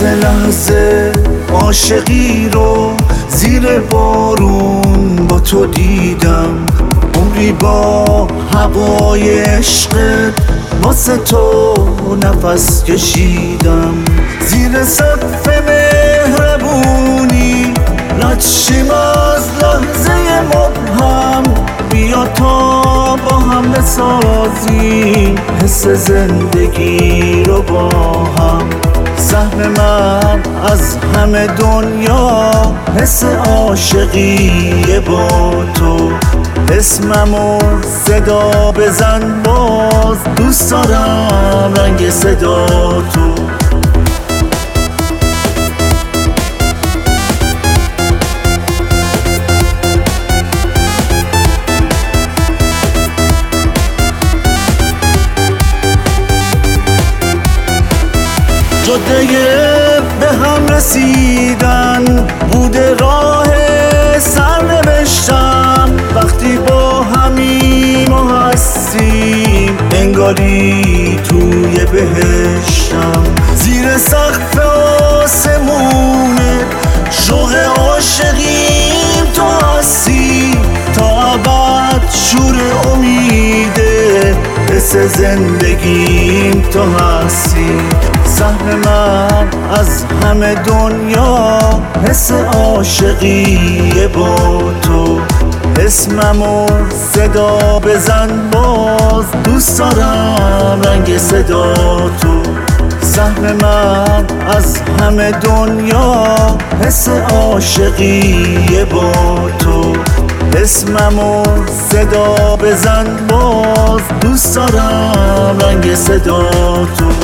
لحظه عاشقی رو زیر بارون با تو دیدم، عمری با هوای عشقت واسه تو نفس کشیدم. زیر سقف مهربونی رد شیم از لحظه مبهم، بیا تا با هم بسازیم حس زندگی رو با هم. سهم من از همه دنیا حس عاشقیه با تو، اسممو صدا بزن باز، دوست دارم رنگ صدا تو. جاده به هم رسیدن بوده راه سرنوشتم، وقتی با همیم و هستیم انگاری توی بهشتم. زیر سقف آسمونه شوق عاشقیم تو هستی، تا ابد شور امیده حس زندگیم تو هستی. سهم من از همه دنیا حس عاشقیه با تو، اسممو صدا بزن باز، دوست دارم رنگ صدا تو. سهم من از همه دنیا حس عاشقیه با تو، اسممو صدا بزن باز، دوست دارم رنگ صدا تو.